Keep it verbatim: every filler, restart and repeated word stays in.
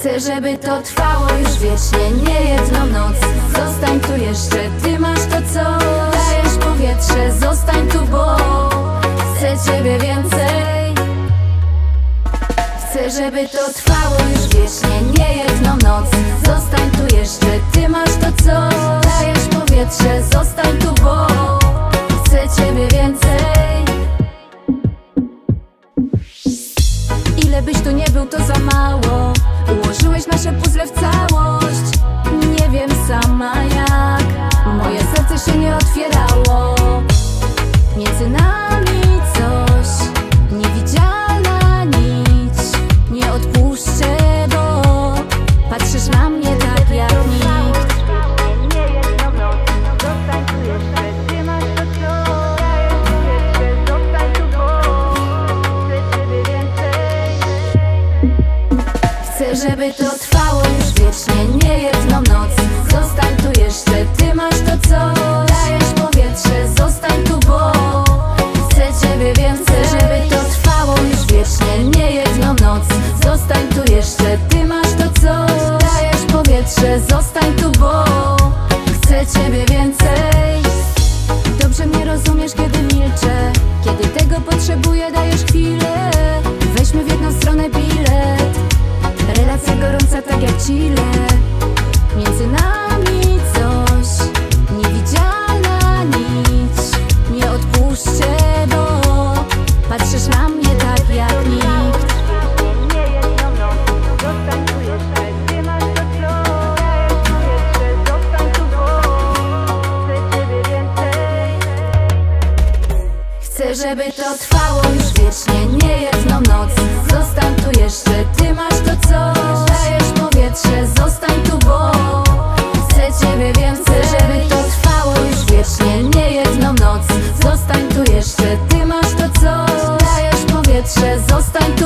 Chcę, żeby to trwało już wiecznie, nie jedną noc. Zostań tu jeszcze, ty masz to co dajesz powietrze. Zostań tu, bo chcę ciebie więcej. Chcę, żeby to trwało już wiecznie, nie jedną noc. Zostań tu jeszcze, ty masz to co dajesz powietrze. Zostań tu, bo chcę ciebie więcej. Ile byś tu nie był, to za mało. Ułożyłeś nasze puzzle w całość. Nie wiem sama jak moje serce się nie otwierało. Między nami coś, niewidzialna nić. Nie odpuszczę, bo patrzysz na mnie tak jak nikt. Chcę, żeby to trwało już wiecznie, nie jedną noc. Zostań tu jeszcze, ty masz to co dajesz powietrze. Zostań tu, bo chcę ciebie więcej. Chcę, żeby to trwało już wiecznie, nie jedną noc. Zostań tu jeszcze, ty masz to co dajesz powietrze. Zostań tu, bo chcę ciebie więcej. Dobrze mnie rozumiesz, kiedy milczę, kiedy tego potrzebuję, dajesz chwilę. Weźmy w jedną stronę bilet. Relacja gorąca tak jak chile. Między nami coś, niewidzialna nić. Nie odpuszczę, bo patrzysz na mnie tak jak nikt. Chcę, żeby to trwało już wiecznie, nie jedną noc. Zostań tu jeszcze, ty masz to co dajesz powietrze. Zostań tu, bo chcę ciebie więcej. Chcę, żeby to trwało już wiecznie, nie jedną noc. Zostań tu jeszcze, ty masz to co dajesz powietrze. Zostań